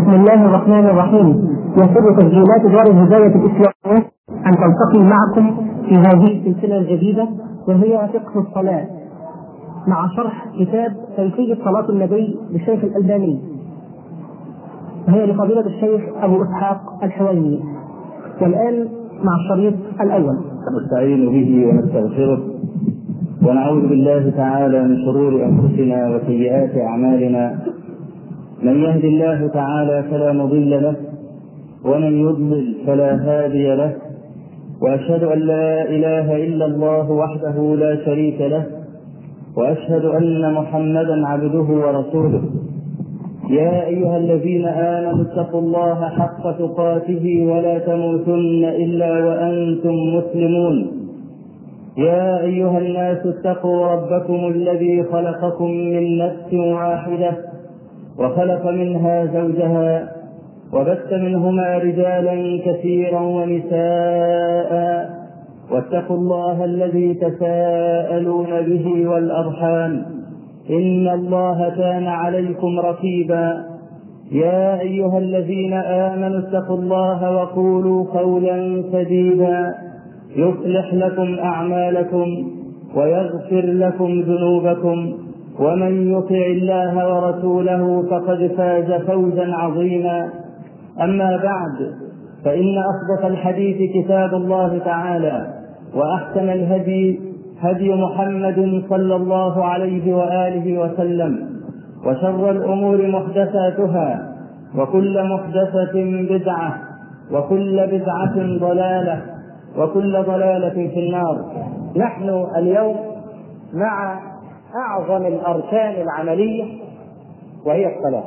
بسم الله الرحمن الرحيم. يسر تسجيلات دار الهداية الإسلامية أن تلتقي معكم في هذه السلسلة الجديدة وهي فقه الصلاة مع شرح كتاب كيفية صلاة النبي للشيخ الألباني، وهي لفضيلة الشيخ أبو إسحاق الحويني. والآن مع الشريط الأول. نستعين به ونستغفره ونعوذ بالله تعالى من شرور أنفسنا وسيئات أعمالنا. من يهد الله تعالى فلا مضل له ومن يضلل فلا هادي له، وأشهد أن لا إله إلا الله وحده لا شريك له، وأشهد أن محمدا عبده ورسوله. يا أيها الذين آمنوا اتقوا الله حق تقاته ولا تموتن إلا وأنتم مسلمون. يا أيها الناس اتقوا ربكم الذي خلقكم من نفس واحدة وخلق منها زوجها وبث منهما رجالا كثيرا ونساء، واتقوا الله الذي تساءلون به والأرحام إن الله كان عليكم رقيبا. يا أيها الذين آمنوا اتقوا الله وقولوا قولا سديدا يصلح لكم أعمالكم ويغفر لكم ذنوبكم، ومن يطع الله ورسوله فقد فاز فوزا عظيما. أما بعد، فإن أصدق الحديث كتاب الله تعالى، وأحسن الهدي هدي محمد صلى الله عليه وآله وسلم، وشر الأمور محدثاتها، وكل محدثة بدعة، وكل بدعة ضلالة، وكل ضلالة في النار. نحن اليوم مع أعظم الأركان العملية وهي الصلاة،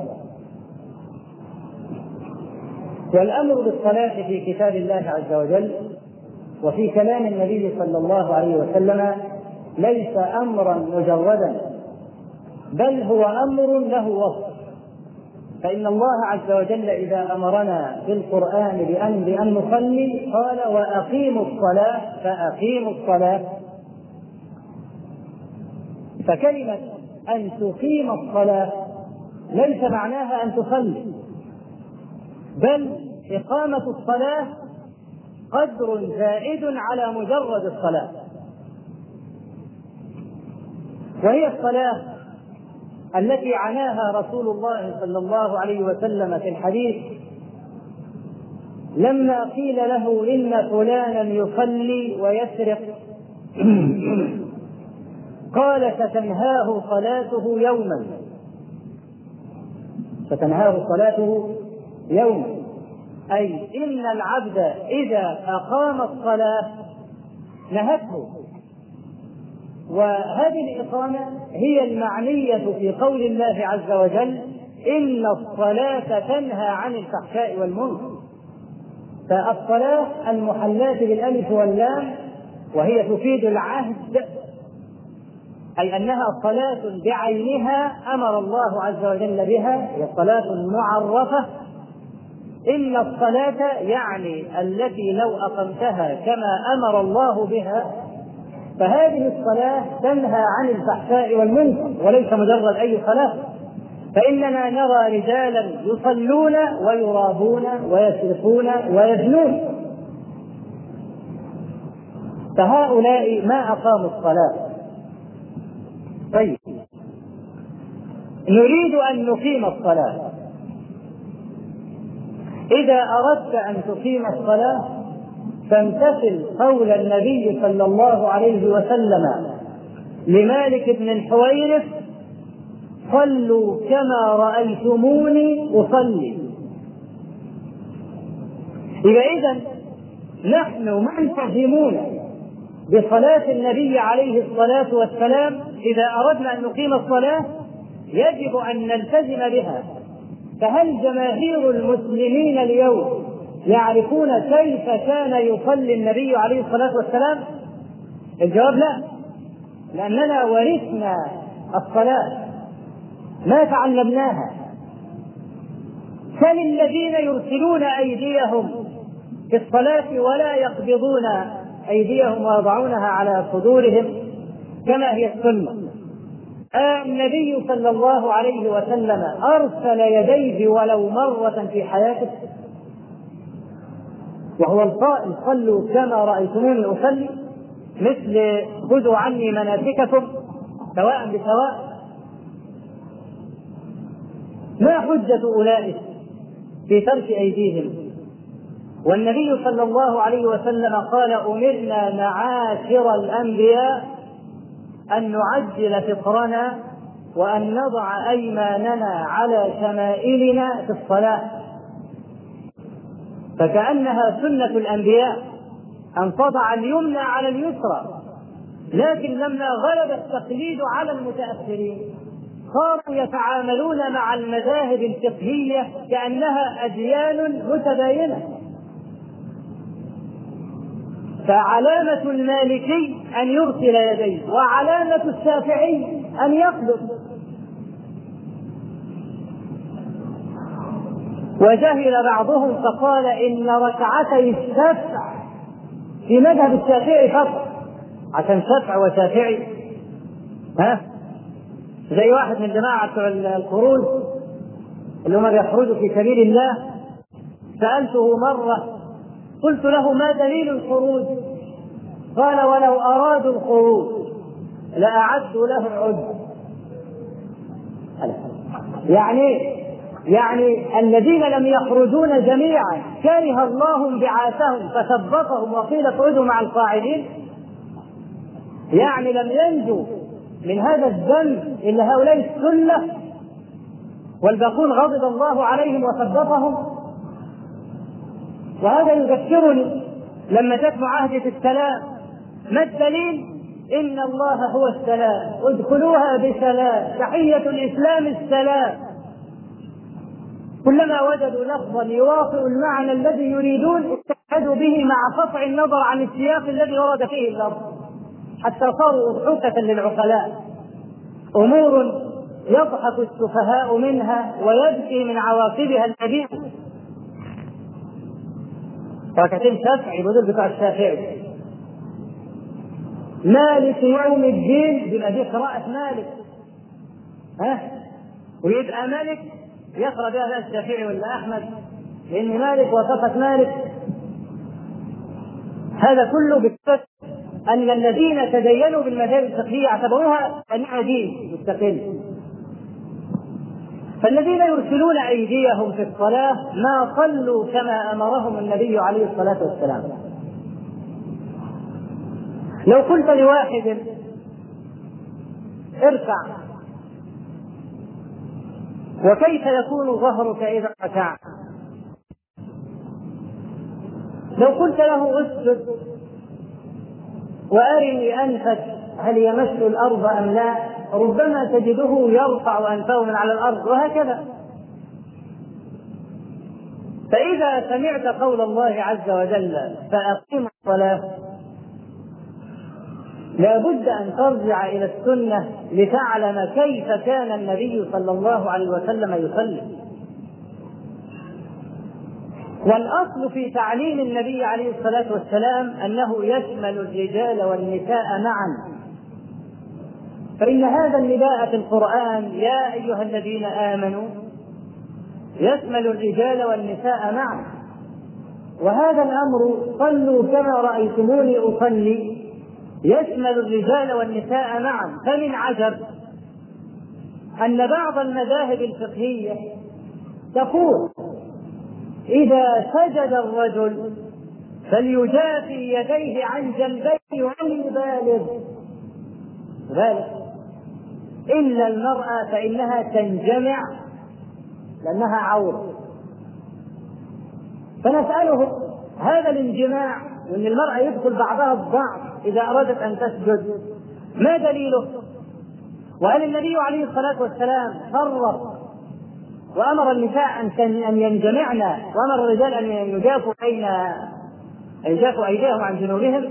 والأمر بالصلاة في كتاب الله عز وجل وفي كلام النبي صلى الله عليه وسلم ليس أمرا مجردا، بل هو أمر له وصف. فإن الله عز وجل إذا أمرنا في القرآن بأن نصلي قال وأقيموا الصلاة، فأقيموا الصلاة. فكلمة أن تقيم الصلاة ليس معناها أن تصلي، بل إقامة الصلاة قدر زائد على مجرد الصلاة، وهي الصلاة التي عناها رسول الله صلى الله عليه وسلم في الحديث لما قيل له إن فلانا يصلي ويسرق قال ستنهاه صلاته يوما، ستنهاه صلاته يوما، أي إن العبد إذا أقام الصلاة نهته. وهذه الإقامة هي المعنية في قول الله عز وجل إن الصلاة تنهى عن الفحشاء والمنكر. فالصلاة المحلاة بالألف واللام، وهي تفيد العهد، أي أنها صلاة بعينها أمر الله عز وجل بها، هي صلاة معرفة. إن الصلاة يعني التي لو أقمتها كما أمر الله بها فهذه الصلاة تنهى عن الفحشاء والمنكر، وليس مجرد أي صلاة. فإننا نرى رجالا يصلون ويرابون ويسرقون ويزنون، فهؤلاء ما أقاموا الصلاة. طيب، نريد أن نقيم الصلاة. إذا أردت أن تقيم الصلاة فامتثل قول النبي صلى الله عليه وسلم لمالك بن الحويرث صلوا كما رأيتموني أصلي. إذن نحن منتظمون بصلاة النبي عليه الصلاة والسلام. إذا أردنا أن نقيم الصلاة يجب أن نلتزم بها. فهل جماهير المسلمين اليوم يعرفون كيف كان يصلي النبي عليه الصلاة والسلام؟ الجواب لا، لأننا ورثنا الصلاة ما تعلمناها. سل الذين يرسلون أيديهم في الصلاة ولا يقبضون أيديهم ويضعونها على صدورهم كما هي السنة. النبي صلى الله عليه وسلم أرسل يديه ولو مرة في حياته، وهو القائل صلوا كما رأيتموني أصلي، مثل خذوا عني مناسككم سواء بسواء. ما حجة أولئك في ترك أيديهم؟ والنبي صلى الله عليه وسلم قال أمرنا معاشر الأنبياء أن نعجل فطرنا وأن نضع أيماننا على شمائلنا في الصلاة، فكأنها سنة الأنبياء أن تضع اليمنى على اليسرى. لكن لما غلب التقليد على المتأخرين صاروا يتعاملون مع المذاهب الفقهية كأنها أديان متباينة. فعلامة المالكي أن يرسل يديه، وعلامة الشافعي أن يقبض. وجهل بعضهم فقال إن ركعتي الشفع في مذهب الشافعي فقط، عشان شفع وشافعي زي واحد من جماعة الخروج اللي هم بيخرجوا في سبيل الله. سألته مرة قلت له ما دليل الخروج؟ قال ولو أرادوا الخروج لأعدوا له العد. يعني الذين لم يخرجون جميعا كره الله انبعاثهم فثبطهم وقيل اقعدوا مع القاعدين، يعني لم ينجوا من هذا الذنب إلا هؤلاء السنة والباقون غضب الله عليهم وثبطهم. وهذا يذكرني لما جاءت معاهدة السلام، ما الدليل؟ إن الله هو السلام ادخلوها بسلام تحية الإسلام السلام. كلما وجدوا لفظا يوافق المعنى الذي يريدون اتحدوا به مع قطع النظر عن السياق الذي ورد فيه اللفظ، حتى صاروا أضحوكة للعقلاء، أمور يضحك السفهاء منها ويبكي من عواقبها النبيل. ركعتين شفعي بدل بتاع الشافعي. مالك يوم الدين بيبقى دي قراءة مالك، ويبقى مالك يقرأ بها الشافعي ولا أحمد، لأن مالك وصفت مالك. هذا كله بسبب أن الذين تدينوا بالمذاهب الفقهية اعتبروها أنها دين مستقل. فالذين يرسلون أيديهم في الصلاة ما صلوا كما أمرهم النبي عليه الصلاة والسلام. لو قلت لواحد اركع، وكيف يكون ظهرك إذا ركعت؟ لو قلت له اسجد وأرني أنفك هل يمس الأرض أم لا، ربما تجده يرفع أنفه من على الأرض، وهكذا. فإذا سمعت قول الله عز وجل فأقيموا الصلاة، لا بد أن ترجع إلى السنة لتعلم كيف كان النبي صلى الله عليه وسلم يصلي. والأصل في تعليم النبي عليه الصلاة والسلام أنه يشمل الرجال والنساء معا، فإن هذا النداء في القرآن يا أيها الذين آمنوا يشمل الرجال والنساء معا. وهذا الأمر صلوا كما رأيتموني أصلي يشمل الرجال والنساء معا. فمن عجب أن بعض المذاهب الفقهية تقول إذا سجد الرجل فليجافي يديه عن جنبيه وليبالغ إلا المرأة فإنها تنجمع لأنها عورة. فنسأله هذا الانجماع وأن المرأة يدخل بعضها البعض إذا أرادت أن تسجد ما دليله؟ وهل النبي عليه الصلاة والسلام فرق وأمر النساء أن ينجمعن وأمر الرجال أن يجافوا أيديهم عن جنوبهم؟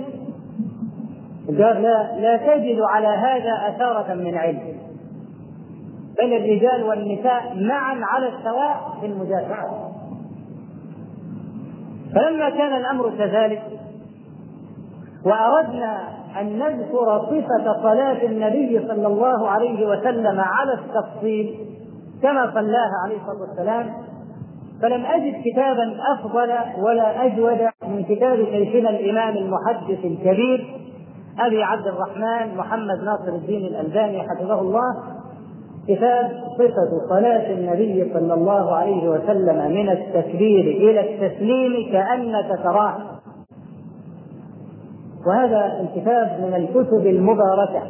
لا تجد على هذا أثارة من علم، بل الرجال والنساء معا على السواء في المجافعة. فلما كان الأمر كذلك وأردنا أن نذكر صفة صلاة النبي صلى الله عليه وسلم على التفصيل كما صلاها عليه الصلاة والسلام، فلم أجد كتابا أفضل ولا أجود من كتاب شيخنا الإمام المحدث الكبير أبي عبد الرحمن محمد ناصر الدين الألباني حفظه الله، كتاب صفة صلاة النبي صلى الله عليه وسلم من التكبير إلى التسليم كأنك تراه. وهذا الكتاب من الكتب المباركة،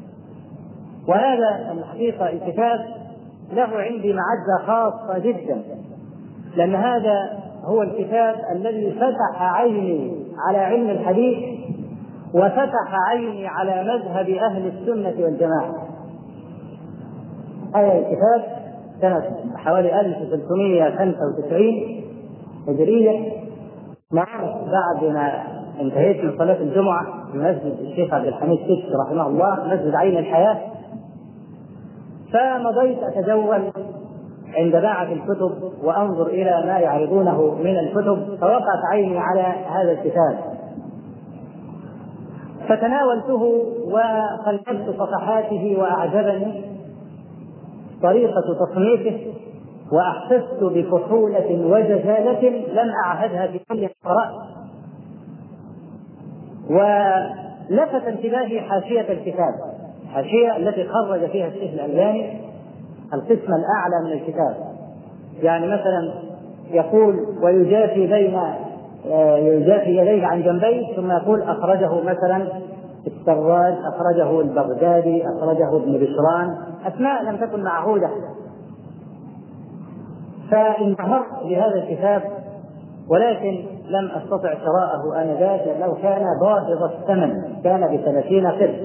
وهذا الحقيقة الكتاب له عندي معزة خاصة جدا، لأن هذا هو الكتاب الذي فتح عيني على علم الحديث وفتح عيني على مذهب أهل السنة والجماعة. هذا الكتاب سنة حوالي 1395 هجرية، بعد ما انتهيت من صلاة الجمعة في مسجد الشيخ عبد الحميد سيف رحمه الله، مسجد عين الحياة، فمضيت أتجول عند باعة الكتب وأنظر إلى ما يعرضونه من الكتب، فوقعت عيني على هذا الكتاب فتناولته وخلفت صفحاته وأعجبني طريقة تصنيفه، وأحسست بفحولة وجزالة لم أعهدها في كل قراءة. ولفت انتباهي حاشية الكتاب، الحاشية التي خرج فيها الشيخ الألباني القسم الأعلى من الكتاب. يعني مثلا يقول ويجافي يديه عن جنبيه، ثم يقول أخرجه مثلا السراج، أخرجه البغدادي، أخرجه ابن بشران، أسماء لم تكن معهودة. فانبهرت بهذا الكتاب، ولكن لم أستطع شراءه آنذاك لأنه كان باهظ الثمن، كان ب30 قرش.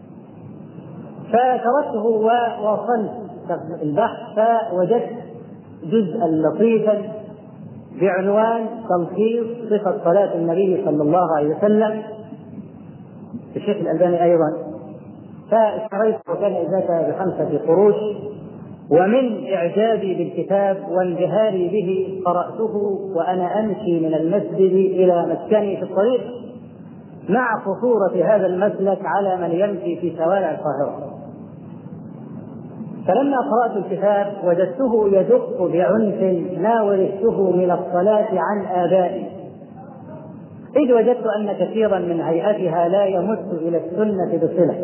فتركته وواصلت البحث، فوجدت جزءا لطيفا بعنوان تلخيص صفة صلاة النبي صلى الله عليه وسلم الشيخ الألباني أيضا، فاشتريته وكان ذاك ب5 قروش. ومن إعجابي بالكتاب وانبهاري به قرأته وأنا أمشي من المسجد إلى مسكني في الطريق، مع خطورة هذا المسلك على من يمشي في شوارع القاهرة. فلما قرأت الكتاب وجدته يدق بعنف ما ورثته من الصلاة عن آبائي، إذ وجدت أن كثيرا من هيئتها لا يمت إلى السنة بصلة.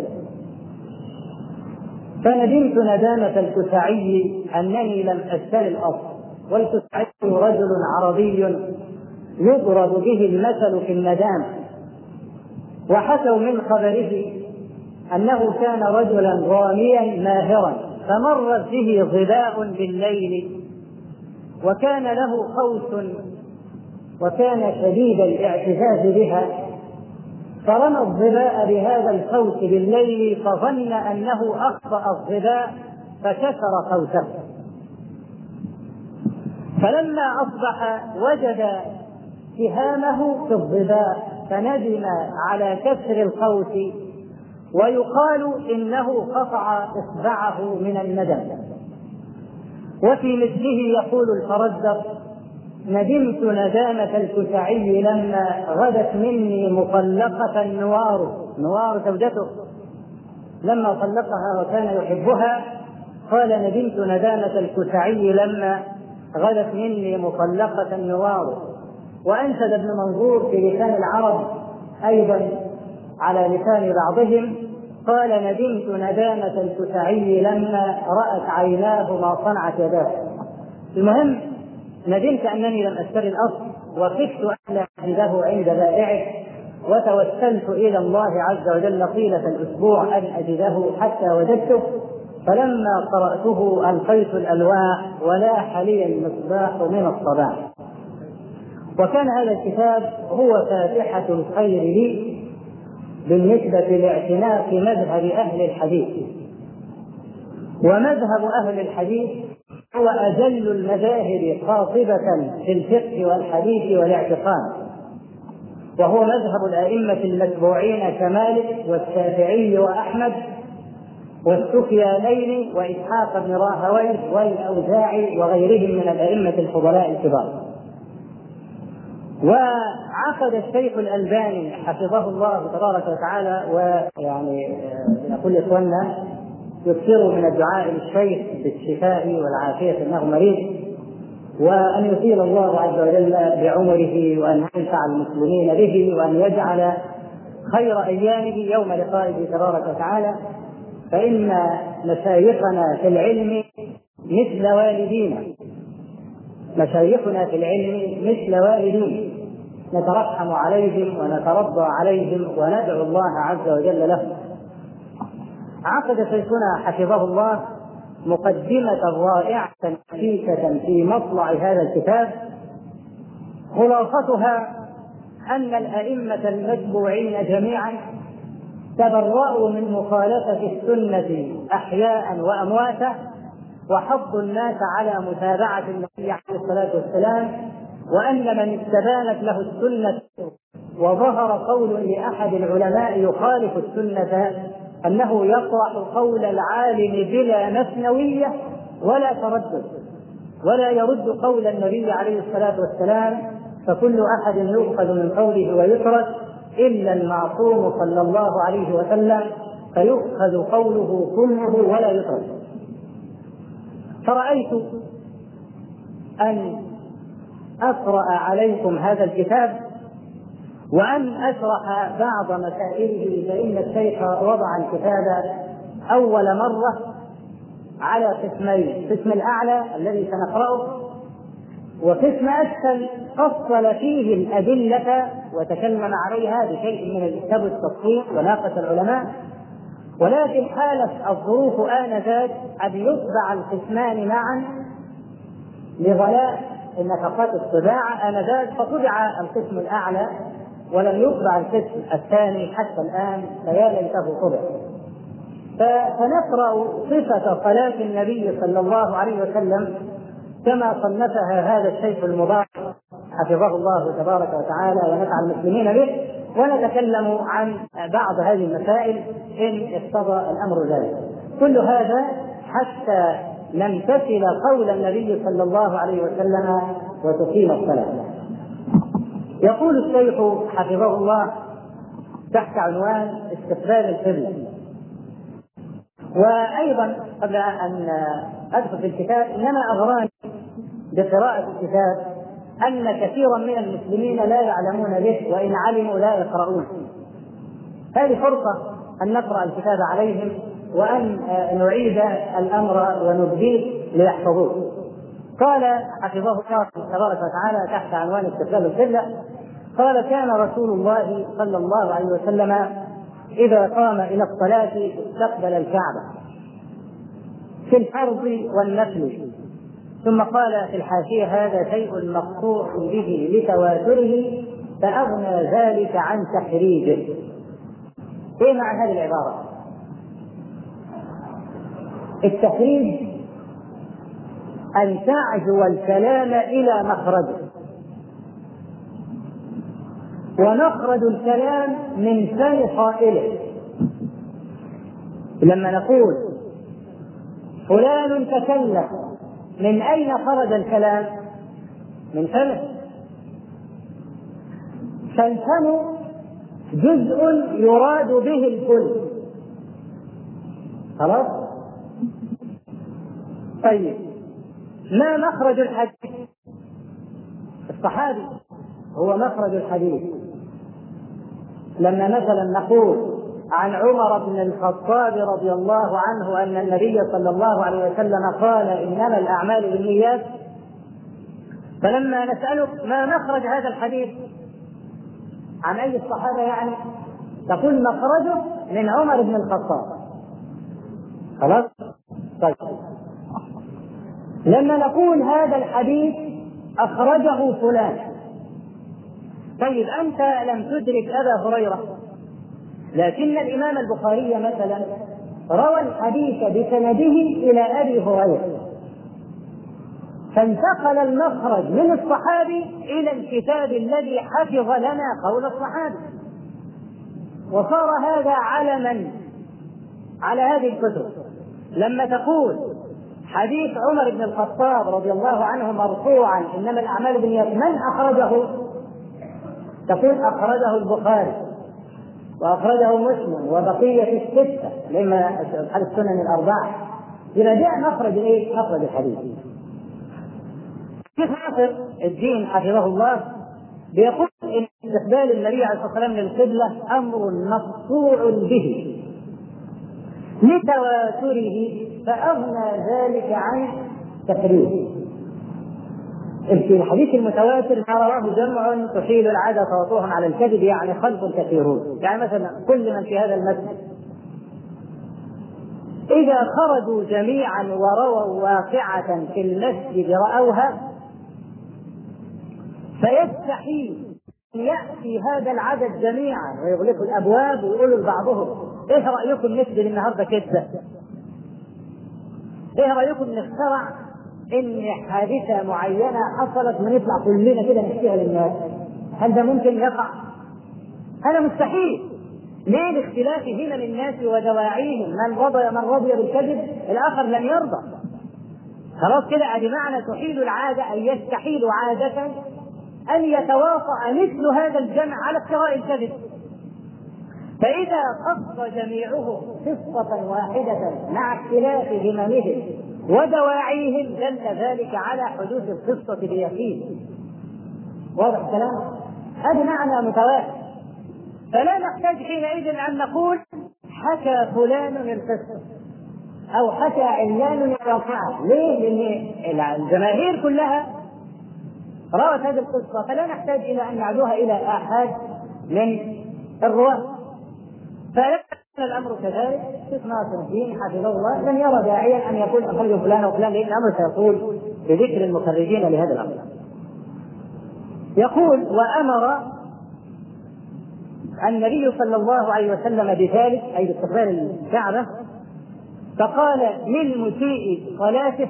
فندمت ندامة الكسعي أنني لم أشتري الأصل، والكسعي رجل عربي يضرب به المثل في الندامة. وحكوا من خبره أنه كان رجلا راميا ماهرا، فمرت به ظباء بالليل وكان له قوس وكان شديد الاعتزاز بها، فرمى الظباء بهذا القوس بالليل فظن أنه أخطأ الظباء فكسر قوسه. فلما أصبح وجد سهامه في الظباء فندم على كسر القوس، ويقال إنه قطع إصبعه من الندم. وفي مثله يقول الفرزدق: ندمت ندامة الكسعي لما غدت مني مطلقة نوار زوجته، لما طلقها وكان يحبها قال: ندمت ندامة الكسعي لما غدت مني مطلقة نوار. وأنشد ابن منظور في لسان العرب أيضا على لسان بعضهم قال: ندمت ندامة الكسعي لما رأت عيناه ما صنعت يداه. المهم ندمت أنني لم أشتري الأصل، وخفت أن أجده عند بائعه، وتوسلت إلى الله عز وجل طيلة الأسبوع أن أجده حتى وجدته. فلما قرأته ألقيت الألواح ولاح لي المصباح من الصباح. وكان هذا الكتاب هو فاتحة الخير لي بالنسبة لاعتناق مذهب أهل الحديث. ومذهب أهل الحديث هو أجل المذاهب قاطبة في الفقه والحديث والاعتقاد، وهو مذهب الأئمة المتبوعين كمالك والشافعي وأحمد والسفيانين وإسحاق بن راهويه والأوزاعي وغيرهم من الأئمة الفضلاء الكبار. وعقد الشيخ الألباني حفظه الله تبارك وتعالى، ويعني نقول إخواننا يكثروا من الدعاء للشيخ بالشفاء والعافية إنه مريض، وأن يطيل الله عز وجل بعمره، وأن ينفع المسلمين به، وأن يجعل خير أيامه يوم لقائه تبارك وتعالى. فإن مشايخنا في العلم مثل والدينا، مشايخنا في العلم مثل والدينا، نترحم عليهم ونترضى عليهم وندعو الله عز وجل لهم. عقد شيخنا حفظه الله مقدمة رائعة نفيسة في مطلع هذا الكتاب، خلاصتها أن الأئمة المتبوعين جميعا تبرأوا من مخالفة السنة أحياء وأمواتا، وحضوا الناس على متابعة النبي عليه الصلاة والسلام، وأن من استبانت له السنة وظهر قول لأحد العلماء يخالف السنة أنه يطرح قول العالم بلا مثنوية ولا تردد، ولا يرد قول النبي عليه الصلاة والسلام، فكل أحد يؤخذ من قوله ويترك إلا المعصوم صلى الله عليه وسلم، فيؤخذ قوله كله ولا يترك. فرأيت أن أقرأ عليكم هذا الكتاب وأن أشرح بعض مسائله، فإن الشيخ وضع الكتاب أول مرة على قسمين: قسم الأعلى الذي سنقرأه، وقسم أسفل فصل فيه الأدلة وتكلم عليها بشيء من الكتاب والتفصيل وناقش العلماء. ولكن حالت الظروف آنذاك أن يطبع القسمان معا لغلاء نفقات الطباعة آنذاك، فطبع القسم الأعلى ولم يطبع القسم الثاني حتى الآن، فيا ليته طبع. فنقرأ صفة صلاة النبي صلى الله عليه وسلم كما صنفها هذا الشيخ المبارك حفظه الله تبارك وتعالى ونفع المسلمين به، ونتكلم عن بعض هذه المسائل إن اقتضى الأمر ذلك. كل هذا حتى نمتثل قول النبي صلى الله عليه وسلم وتقيم الصلاة. يقول الشيخ حفظه الله تحت عنوان استقبال القبلة. وأيضا قبل أن أدخل في الكتاب، إنما أغراني بقراءة الكتاب أن كثيرا من المسلمين لا يعلمون به، وإن علموا لا يقرؤون. هذه فرصة أن نقرأ الكتاب عليهم وأن نعيد الأمر ونبديه ليحفظوه. قال حفظه الله تبارك وتعالى تحت عنوان استقبال القبلة، قال: كان رسول الله صلى الله عليه وسلم إذا قام إلى الصلاة استقبل الكعبة في الفرض والنفل. ثم قال في الحاشية: هذا شيء مقطوع به لتواتره فأغنى ذلك عن تحريجه. إيه معنى هذه العبارة؟ التحريج أن تعزو الكلام إلى مخرجه، ونخرج الكلام من فم قائله. لما نقول فلان تكلم، من أين خرج الكلام؟ من فمه. فالفم جزء يراد به الكل. خلاص؟ طيب، ما مخرج الحديث؟ الصحابي هو مخرج الحديث. لما مثلا نقول عن عمر بن الخطاب رضي الله عنه أن النبي صلى الله عليه وسلم قال: إنما الأعمال بالنيات، فلما نسألك ما مخرج هذا الحديث عن أي الصحابة يعني، تقول مخرجه من عمر بن الخطاب. خلاص؟ طيب، لما نقول هذا الحديث أخرجه فلان، طيب أنت لم تدرك أبا هريرة، لكن الإمام البخاري مثلا روى الحديث بسنده إلى أبي هريرة، فانتقل المخرج من الصحابي إلى الكتاب الذي حفظ لنا قول الصحابي، وصار هذا علما على هذه الكتب. لما تقول حديث عمر بن الخطاب رضي الله عنه مرفوعا: إنما الأعمال بالنيات، من أخرجه؟ تقول أخرجه البخاري وأخرجه مسلم وبقية الستة لما أصحاب السنن الأربعة، إذا جاء مخرج إيه؟ مخرج الحديث. الشيخ ناصر الدين حفظه الله بيقول إن استقبال النبي عليه الصلاة والسلام للقبلة أمر مقطوع به لتواتره فأغنى ذلك عن تفريغه. في الحديث المتواتر ما رواه جمع تحيل العادة توطوهم على الكذب، يعني خلق كثيرون. يعني مثلا كل من في هذا المسجد إذا خرجوا جميعا ورووا واقعة في المسجد رأوها فيستحيل أن يأتي هذا العدد جميعا ويغلقوا الأبواب ويقولوا لبعضهم إيه رأيكم نسجد النهارده كذا؟ إيه رأيكم نخترع إن حادثة معينة حصلت ونطلع كلنا كده نحكيها للناس؟ هل ده ممكن يقع؟ هذا مستحيل. ليه؟ الاختلاف هنا للناس ودواعيهم، من رضي بالكذب الآخر لم يرضى. خلاص كده ادي معنى تحيل العادة، أن يستحيل عادة أن يتواطأ مثل هذا الجمع على افتراء الكذب. فإذا قص جميعهم قصة واحدة مع اختلاف هممهم ودواعيهم دل ذلك على حدوث القصة بيقين. واضح الكلام؟ هذا معنى متواتر. فلا نحتاج حينئذ أن نقول حكى فلان القصة أو حكى علان الواقعة. ليه؟ لأن الجماهير كلها روت هذه القصة، فلا نحتاج إلى أن نعدوها إلى آحاد من الرواة. فلما الأمر كذلك شيخ ناصر الدين حفظه الله لم يرى داعيا أن يقول أخرج فلان وفلان، لأن الأمر سيقول بذكر المخرجين لهذا الأمر. يقول وأمر النبي صلى الله عليه وسلم بذلك، أي باستقبال الكعبة، فقال للمسيء صلاته،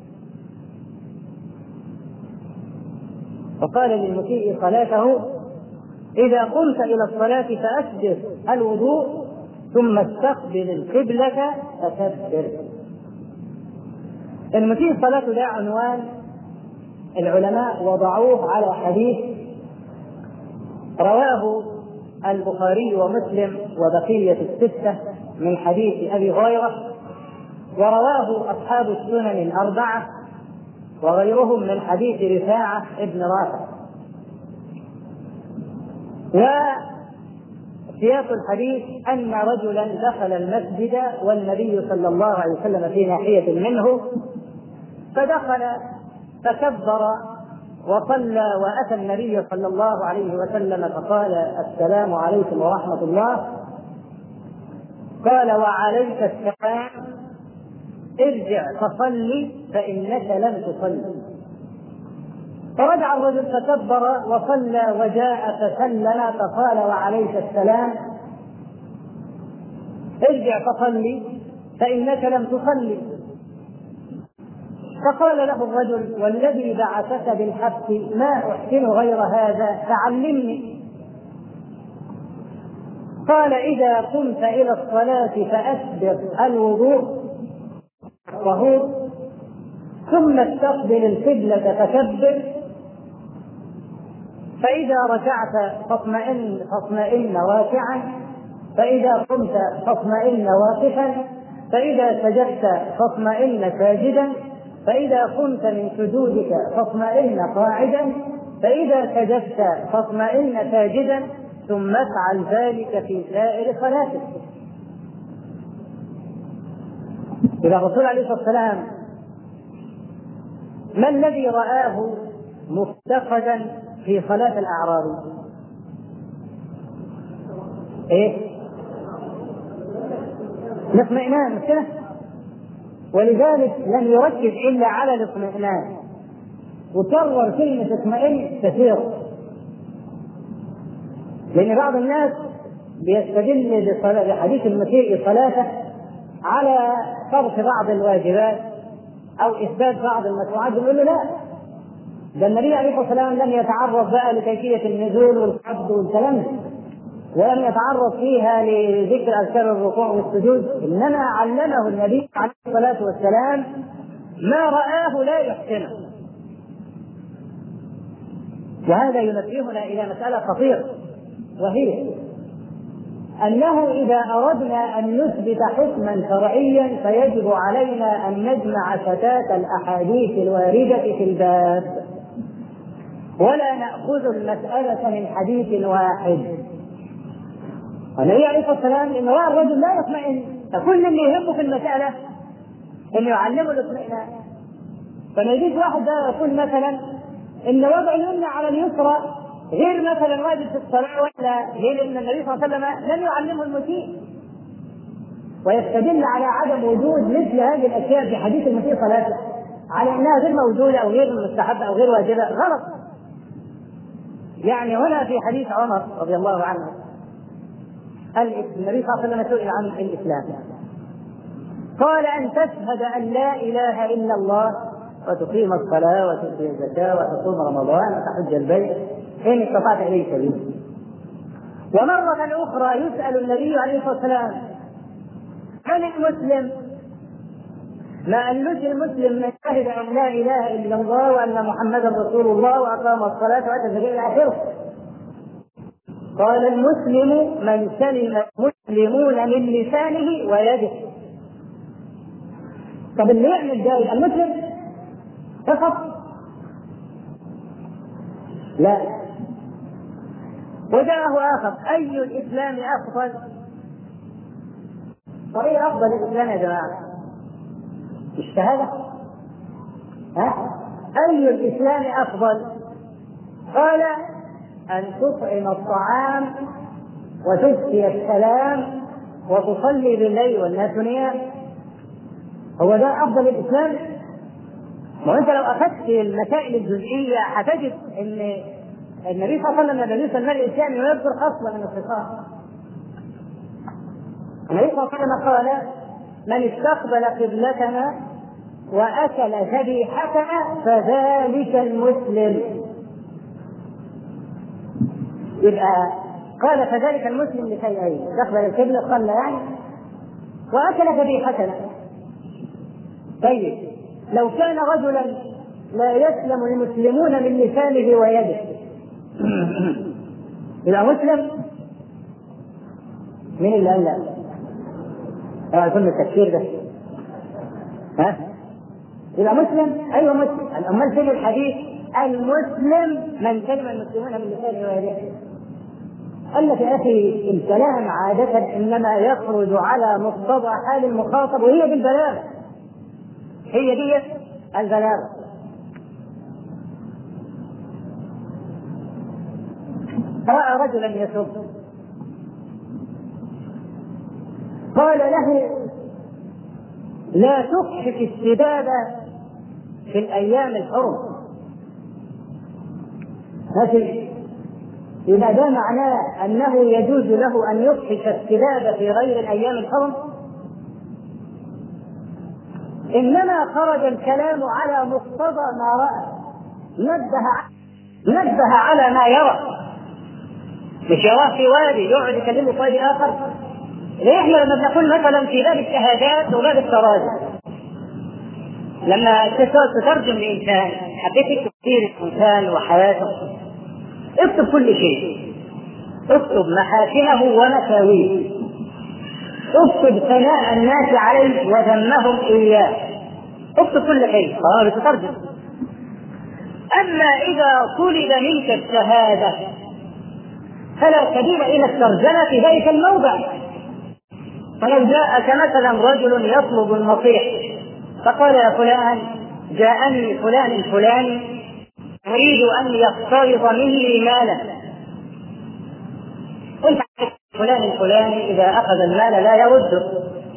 وقال للمسيء صلاته إذا قمت إلى الصلاة فأسبغ الوضوء ثم استقبل القبلة فكبر. المسيء صلاته ده عنوان العلماء وضعوه على حديث رواه البخاري ومسلم وبقية الستة من حديث أبي هريرة، ورواه أصحاب السنن الأربعة وغيرهم من حديث رفاعة ابن رافع. وسياق الحديث أن رجلا دخل المسجد والنبي صلى الله عليه وسلم في ناحية منه، فدخل فكبر وصلى وأتى النبي صلى الله عليه وسلم فقال السلام عليكم ورحمة الله. قال وعليك السلام، ارجع فصلي فإنك لم تصلي. فرجع الرجل فكبر وصلى وجاء فسلم فقال وعليك السلام، ارجع فصلي فإنك لم تصلي. فقال له الرجل والذي بعثك بالحق ما أحسن غير هذا فعلمني. قال إذا قمت إلى الصلاة فأسبغ الوضوء طهور ثم استقبل القبلة فكبر، فإذا ركعت فاطمئن راكعا، فإذا قمت فاطمئن واقفا، فإذا سجدت فاطمئن ساجدا، فإذا قمت من سجودك فاطمئن قاعدا، فإذا سجدت فاطمئن ساجدا، ثم افعل ذلك في سائر صلاتك. إلى الرسول عليه الصلاة والسلام ما الذي رآه مفتقدا في صلاة الأعرابي؟ إيه؟ الاطمئنان كده، ولذلك لم يركز إلا على الاطمئنان، وكرر كلمة اطمئن كثيرا، لأن بعض الناس بيستدل بحديث المسيء صلاته على ترك بعض الواجبات أو إثبات بعض المشروعات، يقول له لا، ده النبي عليه الصلاة والسلام لم يتعرض بقى لكيفية النزول والقبض والكلام ده، ولم يتعرض فيها لذكر أذكار الركوع والسجود، إنما علمه النبي عليه الصلاة والسلام ما رآه لا يحسنه. وهذا ينبهنا إلى مسألة خطيرة، وهي أنه إذا أردنا أن نثبت حكما شرعيا فيجب علينا أن نجمع شتات الأحاديث الواردة في الباب، ولا نأخذ المسألة من حديث واحد. النبي عليه الصلاة والسلام إن رأى الرجل لا يطمئن، فكل اللي يهمه في المسألة أن يعلمه الاطمئنان. فما يجيش واحد ده يقول مثلا إن وضع اليمنى على اليسرى غير مثلا واجب في الصلاة، ولا غير ان النبي صلى الله عليه وسلم لم يعلمه المسيء، ويستدل على عدم وجود مثل هذه الاشياء في حديث المسيء صلاته على انها غير موجوده او غير مستحبه او غير واجبه، غلط. يعني هنا في حديث عمر رضي الله عنه النبي صلى الله عليه وسلم سئل عن الاسلام قال ان تشهد ان لا اله الا الله وتقيم الصلاه وتؤتي الزكاه وتصوم رمضان وتحج البيت إن استطعت إليه سبيلا. ومرة أخرى يسأل النبي عليه الصلاة والسلام من المسلم؟ ما قالوش المسلم من شهد أن لا إله إلا الله وأن محمدا رسول الله وأقام الصلاة وآتى الزكاة إلى آخره. قال المسلم من سلم المسلمون من لسانه ويده. طب اللي يعمل ذلك المسلم فقط؟ لا. وجاءه آخر أي الإسلام أفضل؟ طريق أفضل الإسلام يا جماعة الشهادة. أي الإسلام أفضل؟ قال أن تطعم الطعام وتبكي السلام وتصلي بالليل والناس نيام. هو ده أفضل الإسلام؟ وأنت لو أخذت المسائل الجزئية هتجد أن النبي صلى الله عليه وسلم لما يسمى الإسلام ويذكر خصلة من الخصال. النبي صلى الله عليه وسلم قال من استقبل قبلتنا وأكل ذبيحتنا فذلك المسلم. يبقى قال فذلك المسلم لشيئين: استقبل القبلة صلى يعني وأكل ذبيحتنا. طيب لو كان رجلا لا يسلم المسلمون من لسانه ويده يبقى مسلم؟ مين اللي قال لا؟ كل التفسير ده يبقى مسلم؟ ايوه مسلم. امال فين الحديث المسلم من سلم المسلمون من لسانه ويده؟ قال لك يا اخي الكلام عاده انما يخرج على مقتضى حال المخاطب، وهي بالبلاغه، هي دي البلاغه. رأى رجلا يسب قال له لا تفحش السباب في الأيام الحرم. إذا ده معناه أنه يجوز له أن يفحش السباب في غير الأيام الحرم؟ إنما خرج الكلام على مقتضى ما رأى، نبه على ما يرى، مش يراه في وادي يقعد يكلمه في وادي آخر. ليه احنا لما بنقول مثلا في باب الشهادات وباب التراجع لما تترجم لإنسان حبيت تكتب سيرة الإنسان وحياته اكتب كل شيء، اكتب محاسنه ومساويه، اكتب ثناء الناس عليه وذمهم إياه، اكتب كل شيء بتترجم. أما إذا طلب منك الشهادة فلا سبيل إلى الترجمة في ذلك الموضع. فلو جاءك مثلا رجل يطلب النصيح فقال يا فلان جاءني فلان الفلاني يريد أن يقترض مني مالا، قلت فلان الفلاني إذا أخذ المال لا يرده،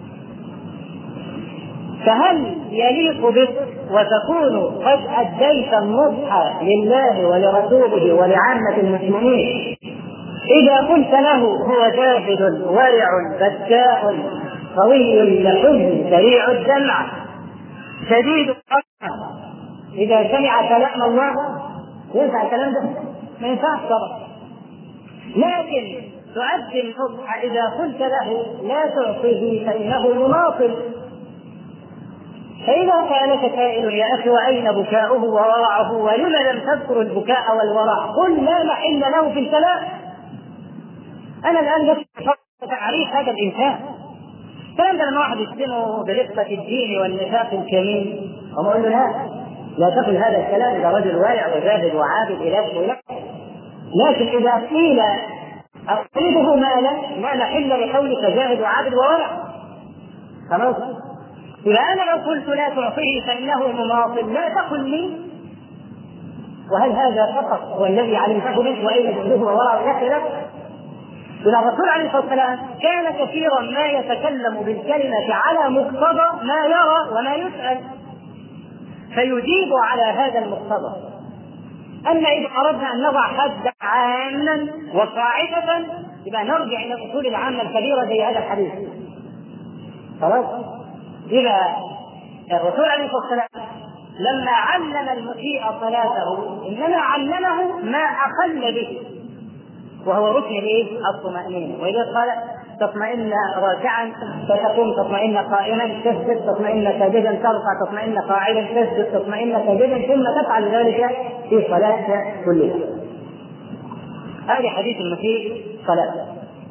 فهل يليق بك وتكون قد أديت النصح لله ولرسوله ولعامة المسلمين إذا قلت له هو جاهد ورع بكاء قوي اللحم سريع الدمع شديد الرحمة إذا سمع كلام الله؟ ينفع الكلام ده؟ ما ينفعش طبعا. لكن تؤدي النصح إذا قلت له لا تعطيه فإنه مناطل. فإذا سألك سائل يا أخي وأين بكاؤه وورعه ولم لم تذكر البكاء والورع؟ قل لا محل له في الكلام. أنا الآن بس تعريف هذا الإنسان. الكلام ده لما واحد يسلمه برقة الدين والنفاق الكريم وما أقول له لا تقل هذا الكلام إذا رجل واعي وزاهد وعابد إلى آخره. لكن إذا قيل أقربه مالا ما نحل بقولك زاهد وعابد وورع، خلاص. إذا أنا لو قلت لا تعطيه فإنه مماطل لا تقل لي وهل هذا فقط هو الذي علمته منه وأين زهده وورع يحلف؟ إذا الرسول عليه الصلاة والسلام كان كثيرا ما يتكلم بالكلمة على مقتضى ما يرى وما يسأل فيجيب على هذا المقتضى. أما إذا أردنا أن نضع حدا عاما وقاعدة يبقى نرجع إلى الأصول العامة الكبيرة زي هذا الحديث. خلاص. إذا الرسول عليه الصلاة والسلام لما علم المسيء صلاته إنما علمه ما أخل به وهو ركن الطمأنينة. وإذا قال تطمئن راكعا فتقوم تطمئن قائما تسجد تطمئن ساجدا ترفع تطمئن قاعدا تسجد تطمئن ساجدا ثم تفعل ذلك في صلاة كلها. هذا حديث المسيء صلاته.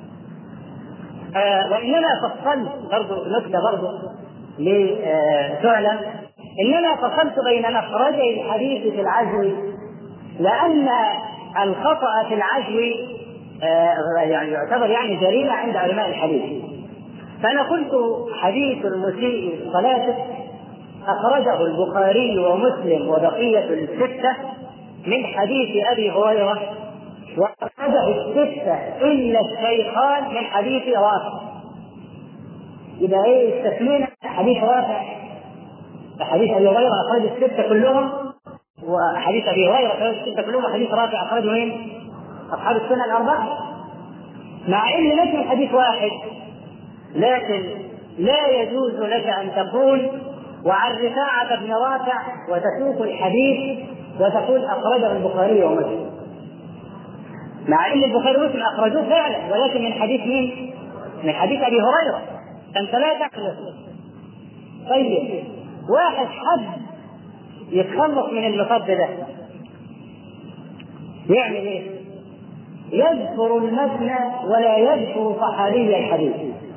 وإنما فصلت برضو نكتة برضو لتعلم إنما فصلت بين مخرجي الحديث في العزو لأن الخطأ في العزو يعني يعتبر جريمة عند علماء الحديث. فأنا قلت حديث المسيء صلاته أخرجه البخاري ومسلم وبقية الستة من حديث أبي هريرة وأخرجه الستة إلا الشيخان من حديث رافع. إذا استثنينا حديث رافع حديث أبي هريرة أخرج الستة كلهم وحديث أبي هريرة أخرج الستة كلهم وحديث رافع أخرجه من أصحاب السنة الأربعة مع إن نفس حديث واحد. لكن لا يجوز لك أن تقول وعن رفاعة بن رافع وتسوق الحديث وتقول أخرجه البخاري ومسلم مع إن البخاري ومسلم أخرجوه فعلا ولكن من حديث مين؟ من حديث أبي هريرة. أنت لا تخلص. طيب واحد حد يتخلص من المصد ده يعمل إيه؟ يذكر المبنى ولا يذكر صحابي الحديث.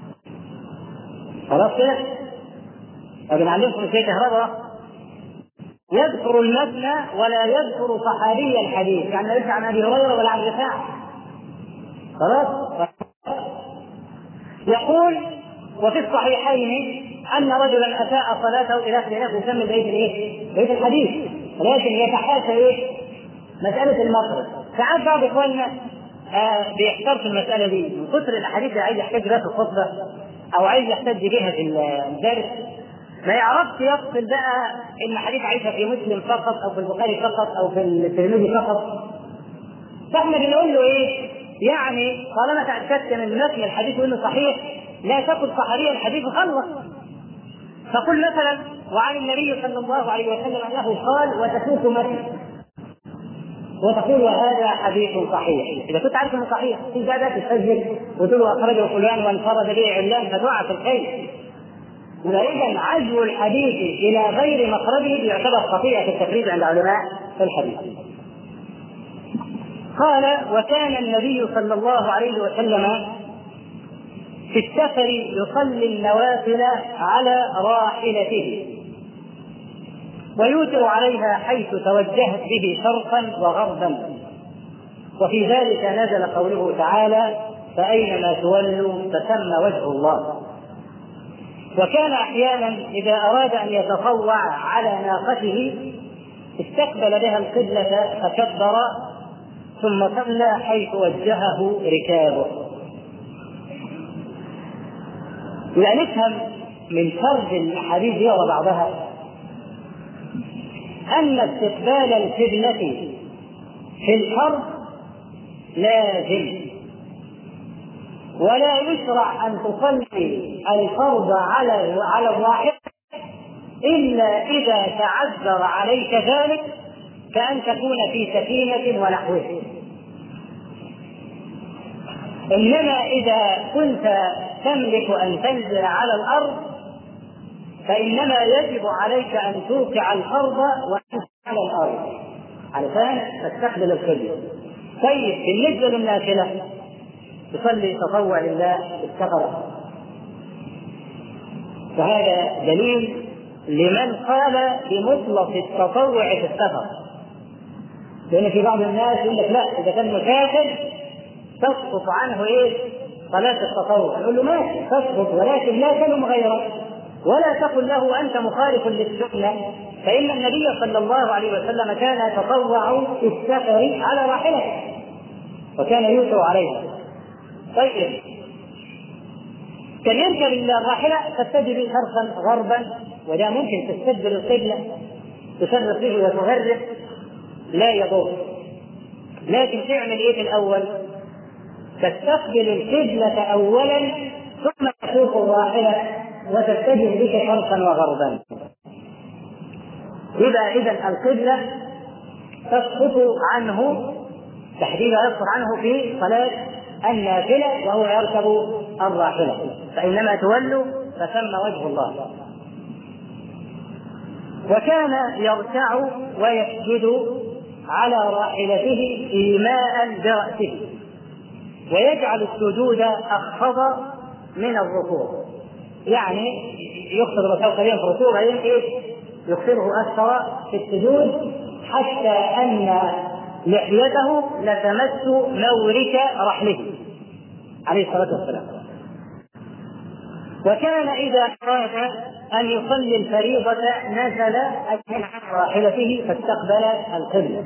خلاص كده؟ بنعلمكم ازاي كهرباء. يذكر المبنى ولا يذكر صحابي الحديث يعني ليس عن ابي هريره ولا عن رفاعه. خلاص. يقول وفي الصحيحين ان رجلا اساء صلاته الى خلاف يسمى بيت الحديث لكن يتحاشى مساله المخرج. ساعات بعض اخواننا بيحتار في المساله دي من كثر الاحاديث اللي عايز يحتاج بها في الخطبه او عايز يحتاج بها في الدرس ما يعرفش يفصل بقى ان حديث عائشه في مسلم فقط او في البخاري فقط او في الترمذي فقط. فاحنا بنقول له يعني طالما تاكدت من متن الحديث وانه صحيح لا تقل صحابي الحديث خلص. فقل مثلا وعن النبي صلى الله عليه وسلم انه قال وتسوق متن وتقول وهذا حديث صحيح. اذا كنت عارف انه صحيح في زادات تسجل وتقول اخرجه فلان وانفرد به علان فتقع في الخير. إذا عزو الحديث الى غير مخرجه يعتبر خطيئة في التفريد عند علماء الحديث. قال وكان النبي صلى الله عليه وسلم في السفر يصلي النوافل على راحلته ويوتر عليها حيث توجهت به شرقا وغربا. وفي ذلك نزل قوله تعالى فأينما تولوا فثم وجه الله. وكان أحيانا إذا أراد أن يتطوع على ناقته استقبل بها القبلة فكبر ثم صلى حيث وجهه ركابه. لا نفهم من فرد الأحاديث وبعضها أن استقبال القبلة في الفرض لازم ولا يشرع أن تصلي الفرض على الراحلة إلا إذا تعذر عليك ذلك كأن تكون في سفينة ونحوها. إنما إذا كنت تملك أن تنزل على الأرض فإنما يجب عليك أن توقع الأرض وأنت على الأرض علشان تستقبل القبلة. طيب بالنسبة للنافلة تصلي تطوع لله بالسفر، فهذا دليل لمن قال بمطلق التطوع في السفر، لأن في بعض الناس يقول لك لا، إذا كان مسافر تسقط عنه صلاة التطوع. نقول له ماشي تسقط، ولكن لا تلم غيرك ولا تقل له أنت مخالف للسنة، فإن النبي صلى الله عليه وسلم كان يتطوع في السفر على راحلته وكان يوسع عليها. طيب كان يركب الراحلة تتجه شرقا غربا، وده ممكن تستدبر القبلة تشرق به وتغرب لا يضر، لكن تعمل في الأول؟ تستقبل القبلة أولا ثم تسوق الراحلة وتتجه بك شرقا وغربا. إذا القبلة تسقط عنه تحديدا، يسقط عنه في صلاة النافلة وهو يركب الراحلة، فإنما تولوا فثم وجه الله. وكان يركع ويسجد على راحلته إيماء برأسه، ويجعل السجود أخفض من الركوع، يعني يخفض رأسه قليلا في الركوع بعدين يخفضه أكثر في السجود، حتى أن لحيته لتمس مورك رحله عليه الصلاة والسلام. وكان إذا أراد أن يصلي الفريضة نزل عن راحلته فاستقبل القبلة.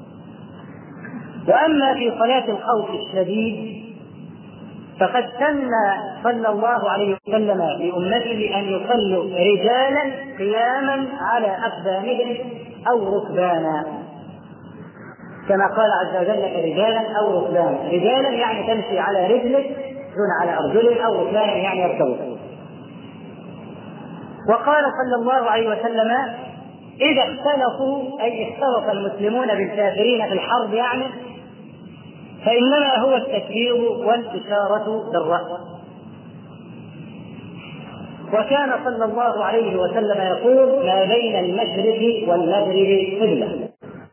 وأما في صلاة الخوف الشديد فقد سن صلى الله عليه وسلم لأمته أن يصلوا رجالا قياما على أقدامهم أو ركبانا، كما قال عز وجل رجالا أو ركبانا. رجالا يعني تمشي على رجلك دون على أرجلك، أو ركبانا يعني يركبون. وقال صلى الله عليه وسلم إذا اختلطوا أي اختلط المسلمون بالكافرين في الحرب يعني، فإنما هو التكبير والإشارة بالرأس. وكان صلى الله عليه وسلم يقول ما بين المشرق والمغرب قبلة.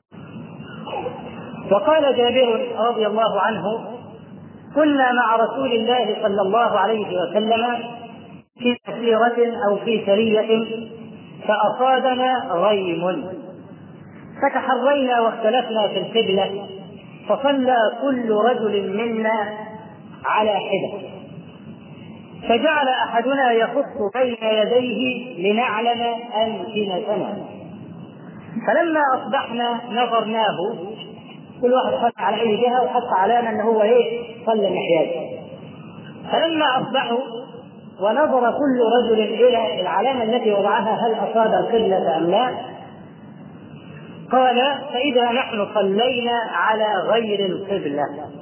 وقال جابر رضي الله عنه كنا مع رسول الله صلى الله عليه وسلم في مسيرة أو في سرية فأصابنا غيم فتحرينا واختلفنا في القبلة، فصلى كل رجل منا على حدة، فجعل أحدنا يخط بين يديه لنعلم أمكنتنا، فلما أصبحنا نظرناه كل واحد خط على أي جهة وحط علامة أنه هو صلى الناحية. فلما أصبحوا ونظر كل رجل إلى العلامة التي وضعها هل أصاب القبلة أم لا، قال فإذا نحن صلينا على غير القبلة.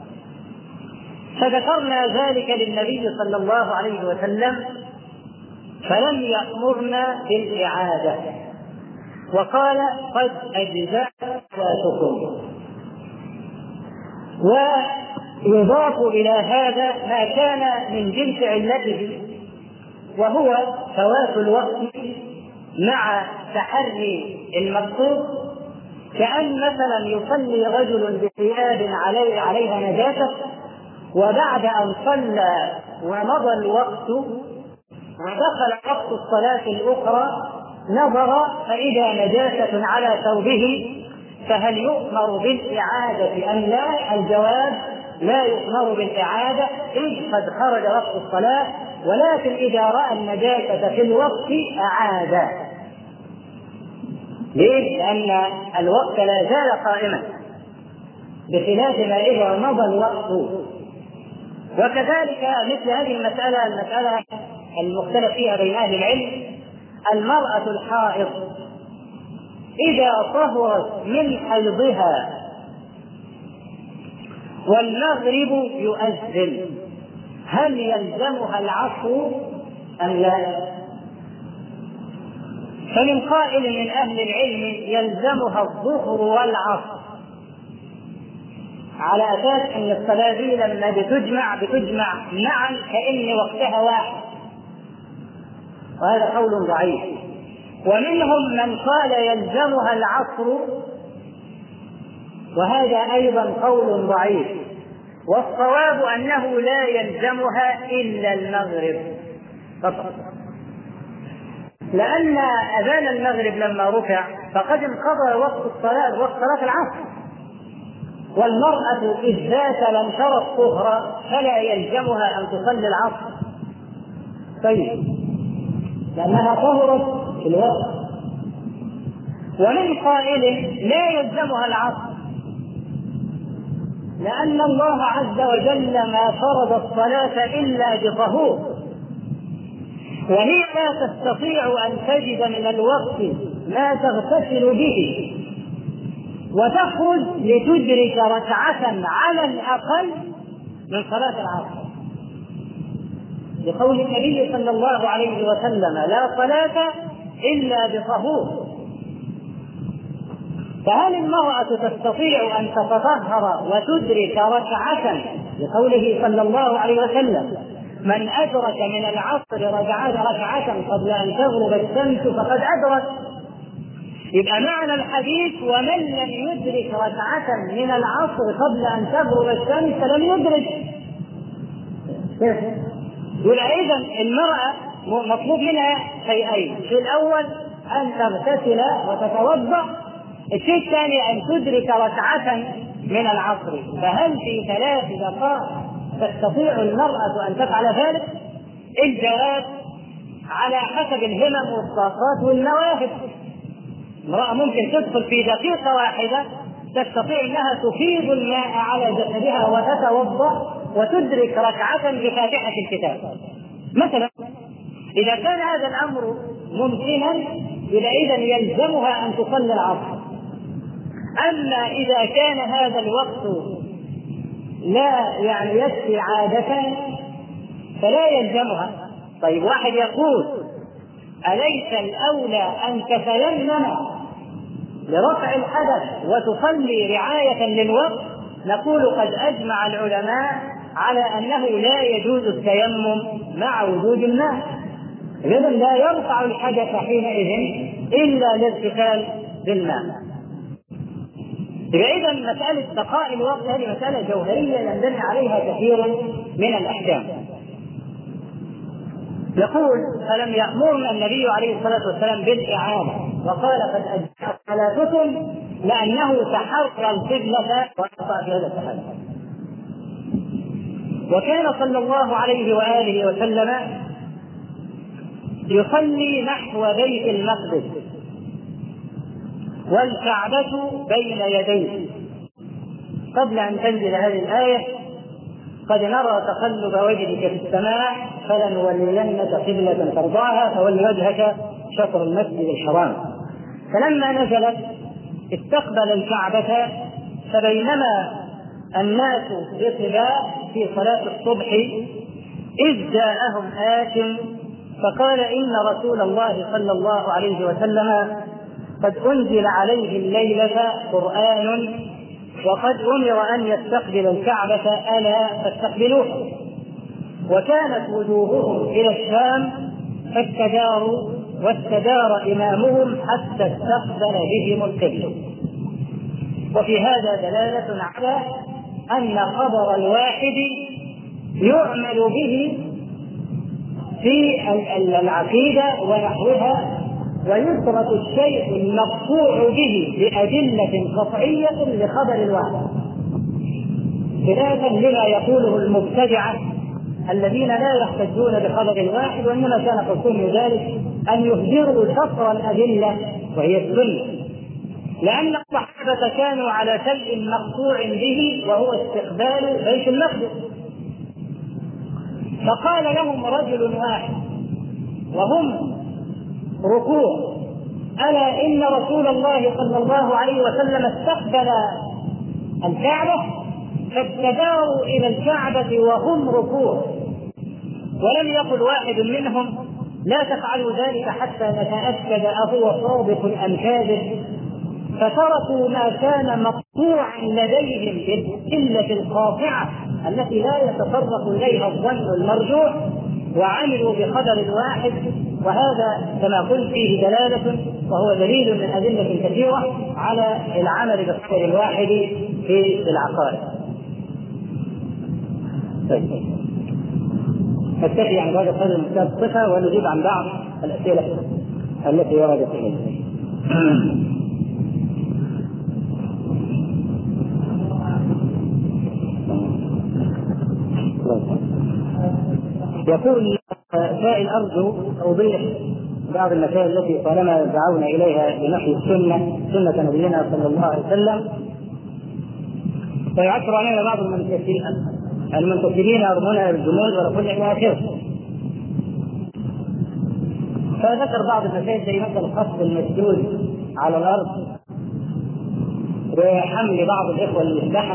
فذكرنا ذلك للنبي صلى الله عليه وسلم فلم يأمرنا بالإعادة، وقال قد أجزأ صلاتكم. ويضاف إلى هذا ما كان من جنس علته، وهو فوات الوقت مع تحري المقصود، كأن مثلا يصلي رجل بثياب عليها نجاسة، وبعد أن صلى ومضى الوقت ودخل وقت الصلاة الأخرى نظر فإذا نجاسة على ثوبه، فهل يؤمر بالإعادة أم لا؟ الجواب لا يؤمر بالإعادة إذ قد خرج وقت الصلاة، ولكن إذا رأى النجاسة في الوقت أعاد. ليه؟ لأن الوقت لا زال قائما بخلاف ما إذا مضى الوقت. وكذلك مثل هذه المسألة المختلف فيها بين أهل العلم، المرأة الحائض إذا طهرت من حيضها والمغرب يؤذن هل يلزمها العصر أم لا؟ فمن قائل من أهل العلم يلزمها الظهر والعصر، على أساس أن الصلاة دي لما بتجمع معا كأن وقتها واحد. وهذا قول ضعيف. ومنهم من قال يلزمها العصر، وهذا أيضا قول ضعيف. والصواب أنه لا يلزمها إلا المغرب فقط، لأن أذان المغرب لما رفع فقد انقضى وقت الصلاة، وقت صلاة العصر، والمرأة إذ ذات لم ترى الطهر فلا يلزمها أن تصلي العصر، طيب، لأنها طهرت في الوقت. ومن قائل لا يلزمها العصر، لأن الله عز وجل ما فرض الصلاة إلا بطهور، وهي لا تستطيع أن تجد من الوقت ما تغتسل به وتخرج لتدرك ركعة على الأقل من صلاة العصر، لقول النبي صلى الله عليه وسلم لا صلاة إلا بطهور. فهل المرأة تستطيع أن تتطهر وتدرك ركعة، لقوله صلى الله عليه وسلم من أدرك من العصر ركعة قبل أن تغرب الشمس فقد أدرك؟ يبقى معنى الحديث ومن لم يدرك ركعة من العصر قبل أن تغرب الشمس لم يدرك. يبقى إذن المرأة مطلوب منها شيئين: الشيء الأول أن تغتسل وتتوضأ، الشيء الثاني أن تدرك ركعة من العصر. فهل في 3 دقائق تستطيع المرأة أن تفعل ذلك؟ الجواب على حسب الهمم والطاقات والمواهب. امرأة ممكن تدخل في دقيقة واحدة تستطيع أنها تفيض الماء على جسدها وتتوضأ وتدرك ركعة بفاتحة الكتاب مثلا. إذا كان هذا الأمر ممكنا إذا يلزمها أن تصلي العصر. أما إذا كان هذا الوقت لا يكفي عادة فلا يلزمها. طيب، واحد يقول أليس الأولى أن تتيمم لرفع الحدث وتصلي رعاية للوقت؟ نقول قد أجمع العلماء على أنه لا يجوز التيمم مع وجود الماء، إذن لا يرفع الحدث حينئذ إلا للاغتسال بالماء. إذا مسألة بقاء الوقت هذه مسألة جوهرية يندل عليها كثير من الأحكام. يقول فلم يأمرنا النبي عليه الصلاة والسلام بالإعادة، وقال قد أجزأت صلاتكم، لأنه تحرى القبلة وأخطأ في هذا التحري. وكان صلى الله عليه وآله وسلم يصلي نحو بيت المقدس والكعبة بين يديه. قبل أن تنزل هذه الآية قد نرى تقلب وجهك في السماء فلنولينك قبلة ترضاها فول وجهك شطر المسجد الحرام. فلما نزلت استقبل الكعبة، فبينما الناس بقباء في صلاة الصبح إذ جاءهم آت فقال إن رسول الله صلى الله عليه وسلم قد أنزل عليه الليلة قرآن وقد أمر أن يستقبل الكعبة ألا فاستقبلوه. وكانت وجوههم إلى الشام فاستداروا واستدار إمامهم حتى استقبل بهم القبلة. وفي هذا دلالة على أن خبر الواحد يعمل به في العقيدة ونحوها، ويترك الشيء المقطوع به بأدلة قطعية لخبر الواحد، خلافا لما يقوله المبتدعة الذين لا يحتجون بخبر الواحد، وإنما كان قصدهم ذلك أن يهدروا شطر الأدلة وهي السنة، لأن الصحابة كانوا على شيء مقطوع به وهو استقبال بيت المقدس. فقال لهم رجل واحد وهم ركوع ألا إن رسول الله صلى الله عليه وسلم استقبل الكعبة، فابتداروا إلى الكعبة وهم ركوع، ولم يقل واحد منهم لا تفعلوا ذلك حتى نتأكد أهو صادق أم كاذب، فتركوا ما كان مقطوعا لديهم بالقلة القاطعة التي لا يتطرق إليها الظن المرجوح، وعملوا بخبر الواحد وهذا كما قلت فيه دلالة وهو دليل من أدلة كثيرة على العمل بالقول الواحد في العقائد. نكتفي عن هذا القدر من كتاب الصفة ونجيب عن بعض الأسئلة التي وردت إليه. يقول سائل أرجو توضيح بعض المسائل التي طالما دعونا إليها بنحو سنة نبينا صلى الله عليه وسلم، فيعثر علينا بعض المنتسبين يرمونها بالجمود ونقول إلى آخره. فذكر بعض المسائل زي مثلا خفض المسجود على الأرض، وحمل بعض الإخوة للمسبحة،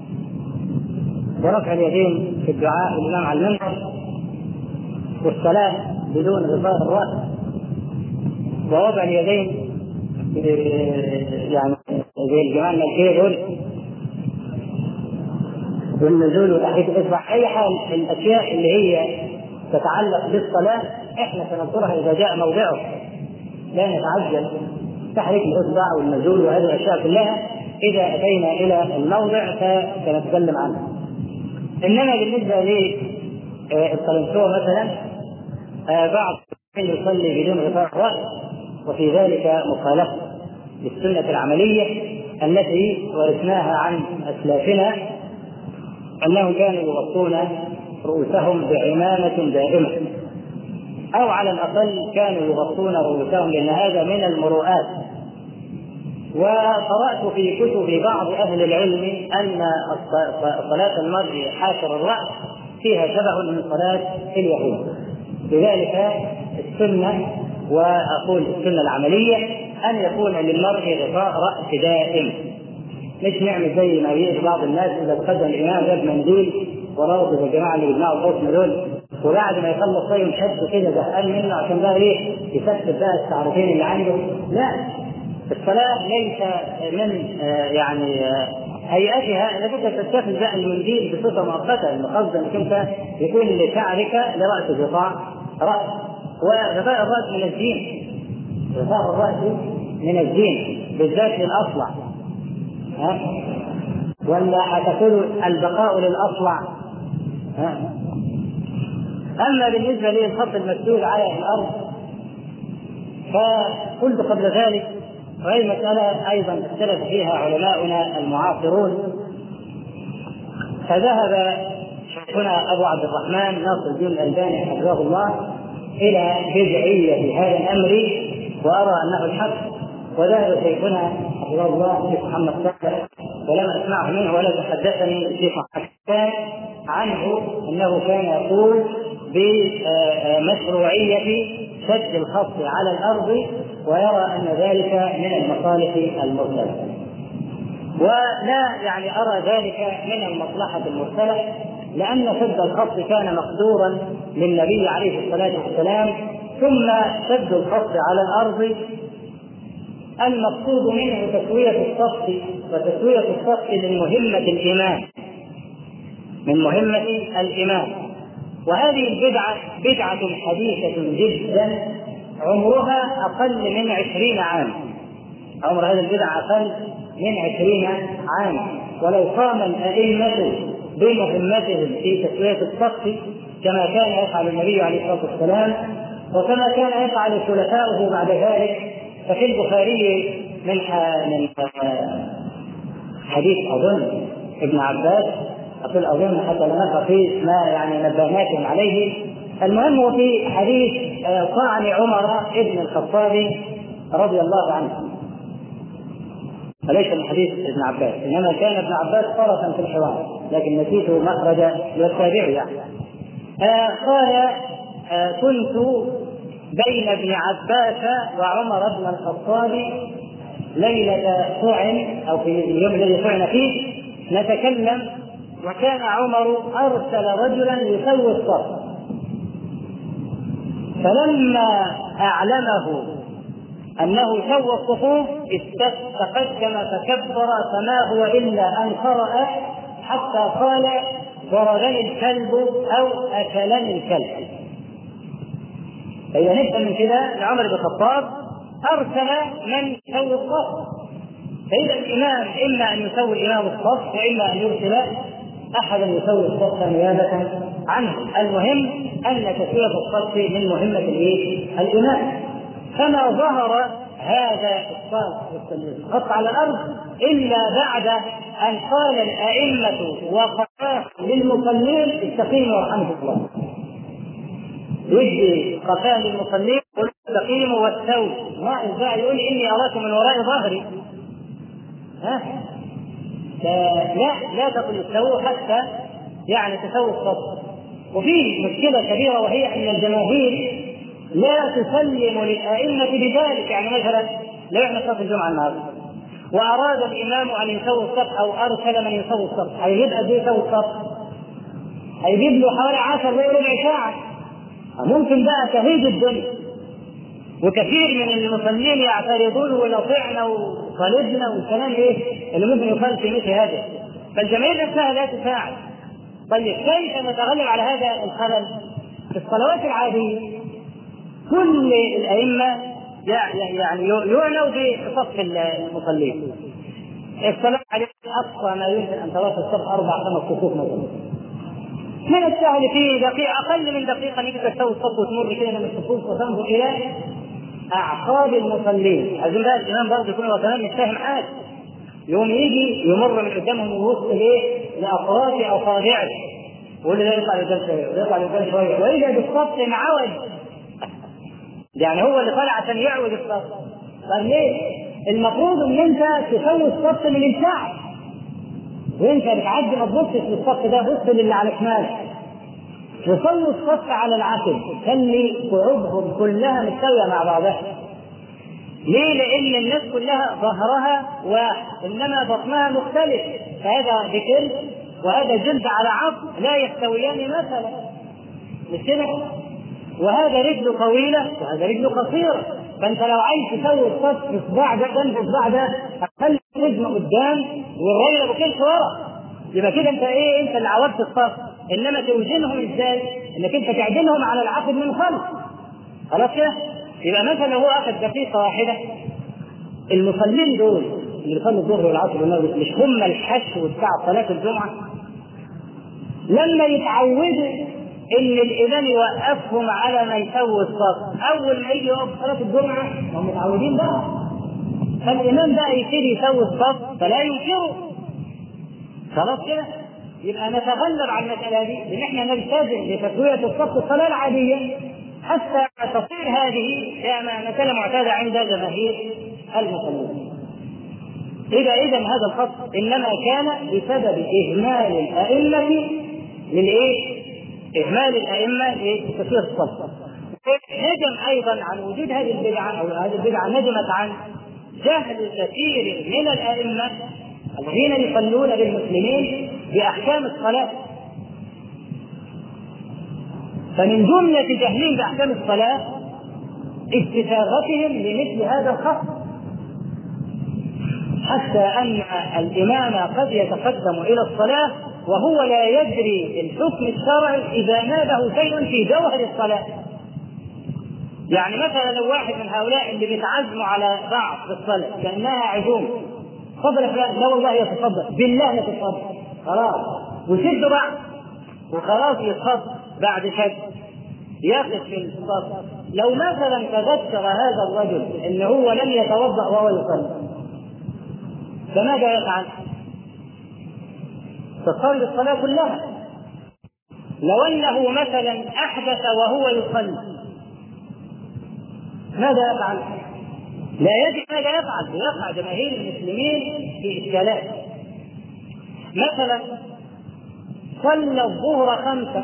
ورفع اليدين في الدعاء والإمام على المنبر، والصلاة بدون غطاء الرأس، ووضع اليدين يعني زي الجماعة الملكية دول، والنزول وتحريك الإصبع. أي حال الأشياء اللي هي تتعلق بالصلاة احنا سنذكرها إذا جاء موضعه، لا نتعجل تحريك الإصبع والنزول وهذه الأشياء كلها إذا أتينا إلى الموضع فسنتكلم عنها. إنما بالنسبة للقلنسوة مثلا، بعض يصلي بدون غطاء الرأس، وفي ذلك مخالفة للسنة العملية التي ورثناها عن أسلافنا أنهم كانوا يغطون رؤوسهم بعمامة دائمة، أو على الأقل كانوا يغطون رؤوسهم، لأن هذا من المروءات. وقرأت في كتب بعض أهل العلم أن صلاة المرء حاشر الرأس فيها شبه من صلاة اليهود. لذلك السنة، وأقول السنة العملية، أن يكون للمرء غطاء رأس دائم، مش نعمل زي ما بيجي بعض الناس إذا تقدم الإمام جاب منديل وراوض الجماعة اللي بيجمعوا القسم دول، وبعد ما يخلص طيب شد كده زهقان منه عشان بقى يثبت بقى التعريفين اللي عنده. لا، الصلاة ليس من هيئتها انك انت تتخذ بقى المنديل بصفة مؤقتة، المقصد انك انت يكون لشعرك لرأس غطاء رأس، وغطاء الرأس من الدين، غطاء الرأس من الدين بالذات للأصلع، ولا هتقول البقاء للأصلع. أما بالنسبة للخط المسدود على الأرض فقلت قبل ذلك، وهي مسألة أيضا اختلف فيها علماؤنا المعاصرون. فذهب شيخنا أبو عبد الرحمن ناصر الدين الألباني حفظه الله إلى بدعية هذا الأمر، وأرى أنه الحق. وذهب شيخنا حفظه الله الشيخ محمد صالح، ولم أسمعه منه ولا تحدثني الشيخ حسان عنه أنه كان يقول بمشروعية شد الخط على الأرض، ويرى أن ذلك من المصالح المرسلة، ولا أرى ذلك من المصلحة المرسلة، لأن شد الخط كان مقدورا للنبي عليه الصلاة والسلام. ثم شد الخط على الأرض المقصود منه تسوية الصف، وتسوية الصف من مهمة الإمام، من مهمة الإمام. وهذه البدعة بدعة حديثة جدا، عمرها أقل من 20 عام، عمر هذه البدعة أقل من 20 عام. ولو قام الأئمة بمهمتهم في تسوية الصف كما كان يفعل النبي عليه الصلاة والسلام، وكما كان يفعل خلفاؤه بعد ذلك، ففي البخاري من حديث أظن ابن عباس، أظن حتى لم نقرأ فيه ما نبهناكم عليه. المهم هو في حديث طعن عمر ابن الخطاب رضي الله عنه، فليس من حديث ابن عباس، إنما كان ابن عباس طرفا في الحوار، لكن نسيت مخرج للتابعي. قال كنت بين ابن عباس وعمر بن الخطاب ليلة طعن، أو في اليوم الذي طعن فيه، نتكلم، وكان عمر أرسل رجلا يسوي الصف، فلما أعلمه أنه سوى الصفوف تقدم فكبر، فما هو إلا أن قرأ حتى قال ضربني الكلب أو أكلني الكلب. فإذا نفهم من كده لعمر بن الخطاب أرسل من يسوي الصف. فإذا الإمام إما أن يسوي الإمام الصف وإما أن يرسل أحدا يسوي الصف نيابة عنه. المهم أن تسوية الصف من مهمة الإمام. فما ظهر هذا الخط على الأرض إلا بعد أن قال الأئمة وقال للمصلين استقيموا ورحمة الله. يجي قفاه للمصلين قل استقيموا واستووا. ما الداعي يقول إني أراكم من وراء ظهري. لا تقل استووا حتى يعني تسووا الصف. وفي مشكلة كبيرة وهي أن الجماهير لا تسلم للأئمة بذلك. يعني مثلا لو احنا صلاة الجمعة النهارده وأراد الإمام أن يسوي الصف أو أرسل من يسوي الصف، هيجيب قد إيه يسوي الصف؟ هيجيب له حوالي 10 دقائق ربع ساعة. ممكن بقى تهيج الدنيا، وكثير من المصلين يعترضون ولو طعنا وخالدنا والكلام اللي ممكن يقال في مثل هذا. فالجماهير نفسها لا تساعد. طيب كيف نتغلب على هذا الخلل؟ في الصلوات العادية كل الأئمة يعني يعنوا بصف المصلين. الصلاة عليه أقصى ما يمكن أن ترى في الصف 4-5 صفوف مثلا. من السهل في دقيقة أقل من دقيقة نقدر تسوي الصف وتمر كده من الصفوف وتنظر إلى أعقاب المصلين. عايزين بقى الإمام برضه يكون وكمان مش فاهم حاجة، يوم يجي يمر من قدامهم ويوصل لأطراف أصابعه ويقول له يطلع لقدام شوية ويطلع لقدام شوية وإذا بالصف انعوج. يعني هو اللي طالع عشان يعوج الصف. طب ليه؟ المفروض ان انت تسوي الصف من الكعب، وانت بتعدي ما تبصش للصف ده، بص للي على شمالك. تسوي الصف على العقل، خلي قعودهم كلها مستويه مع بعضها. ليه؟ لان الناس كلها ظهرها واحد انما بطنها مختلف، فهذا ذكر وهذا جلد على عظم لا يستويان مثلا، مش كده؟ وهذا رجله طويله وهذا رجله قصيره، فانت لو عايز تسوي الصف اصبع ده جنب اصبع ده هتخلي رجله قدام والراجل ابو كلش ورا، يبقى كده انت انت اللي عودت الصف. انما توزنهم ازاي؟ انك انت تعدلهم على العقد من خلف. خلاص كده؟ يبقى مثلا هو اخذ دقيقه واحده. المصلين دول اللي بيصلوا الظهر والعصر والمغرب مش هم الحشو بتاع صلاه الجمعه؟ لما يتعودوا ان الامام يوقفهم على ما يسوي الصف، اول ما يجي يوقف صلاه الجمعه هم متعودين بقى، فالامام بقى يبتدي يسوي الصف فلا ينكروا. خلاص كده؟ يبقى نتغلب على المساله دي بان احنا نلتزم بتسويه الصف الصلاه العاديه حتى تصير هذه مساله معتاده عند جماهير المصلين. اذا هذا الخط انما كان بسبب اهمال الائمه إهمال الأئمة لتسوية الصف. نجم أيضا عن وجود هذه البدعة أو هذه البدعة نجمت عن جهل كثير من الأئمة الذين يصلون للمسلمين بأحكام الصلاة. فمن جملة جهلهم بأحكام الصلاة استساغتهم لمثل هذا الخط، حتى أن الإمام قد يتقدم إلى الصلاة وهو لا يدري الحكم الشرعي إذا نابه شيء في جوهر الصلاة. يعني مثلا لو واحد من هؤلاء اللي بيتعزموا على بعض في الصلاة كأنها عزوم، تفضل فلان، لا والله يتفضل، بالله يتفضل، خلاص وشد بعض وخلاص يتفضل بعد شد يقف في الصف. لو مثلا تذكر هذا الرجل ان هو لم يتوضأ وهو يصلي فماذا يفعل؟ تصلي الصلاة كلها. لو أنه مثلا أحدث وهو يصلي ماذا يفعل؟ لا يجب ماذا يفعل؟ يقع جماهير المسلمين في إشكالات. مثلا صلى الظهر 5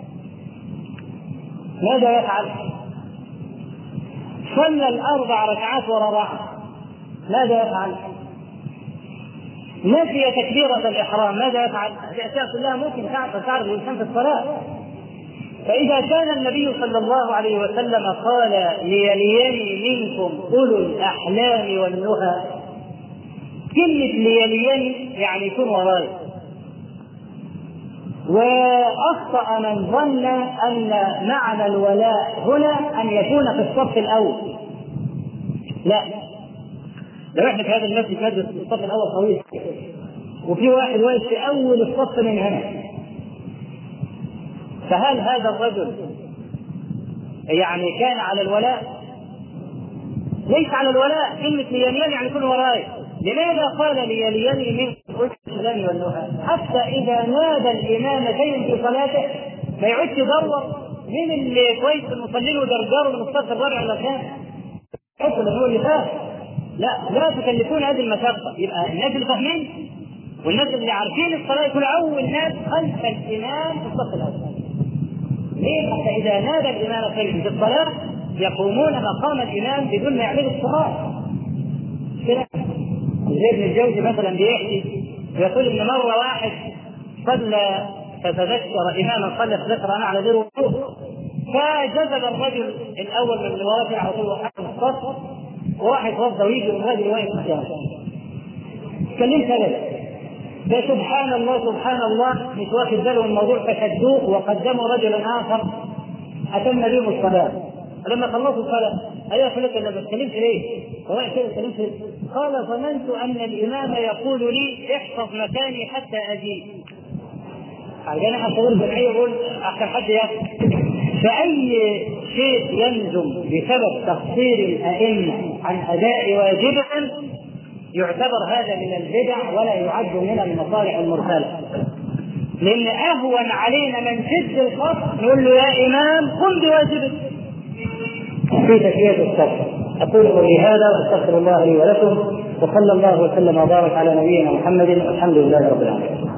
ماذا يفعل؟ صلى 4 ركعات ورا بعض ماذا يفعل؟ نسي تكبيرة الإحرام ماذا يفعل؟ الأشياء كلها ممكن تعرض الإنسان في الصلاة. فإذا كان النبي صلى الله عليه وسلم قال ليليني منكم أولو الأحلام والنهى، كلمة ليليني يعني يكون وراي، وأخطأ من ظن أن معنى الولاء هنا أن يكون في الصف الأول. لا، لو احنا في هذا المسجد مجلس الصف الأول طويل وفي واحد واقف في أول الصف من هنا، فهل هذا الرجل يعني كان على الولاء؟ ليس على الولاء. كلمة ليليان يعني كل وراي. لماذا قال ليلياني من الإسلام والنهى؟ حتى إذا نادى الإمام شيء في صلاته ما يعودش يدور مين اللي كويس المصلين ودرجاره من الصف الرابع ولا كام، حتى هو اللي فات. لا تكلفون هذه المشقة. يبقى الناس اللي فاهمين والناس اللي عارفين الصلاة يكون أول ناس خلف الإمام في الصف الأول. ليه؟ حتى إذا نادى الإمام شيء في الصلاة يقومون مقام الإمام بدون ما يعملوا الصلاة. كده زي ابن الجوزي مثلا بيحكي يقول إن مرة واحد صلى فتذكر إماما صلى فذكر أنا على غير وضوء، فجذب الرجل الأول من الواقع على طول حكم الصف، وواحد وضع ويجي الرجل واقف مكانه. تكلمت أبدا، فسبحان الله سبحان الله مش واخد باله الموضوع، فشدوه وقدموا رجلا آخر أتم بهم الصلاة. لما خلصوا الصلاة أيها فلك أنا بتكلمت ليه؟ قال ظننت أن الإمام يقول لي احفظ مكاني حتى أجيب. عشان احنا شعور جمعية يقول أحسن حد يأخذ. فأي شيء ينزم بسبب تقصير الأئمة عن أداء واجبهم يعتبر هذا من البدع ولا يعد من المصالح المرسلة. لأن أهون علينا من شد الخط نقول له يا إمام قم بواجبك في تسوية الصف. أقول قولي هذا وأستغفر الله لي ولكم، وصلى الله وسلم وبارك على نبينا محمد والحمد لله رب العالمين.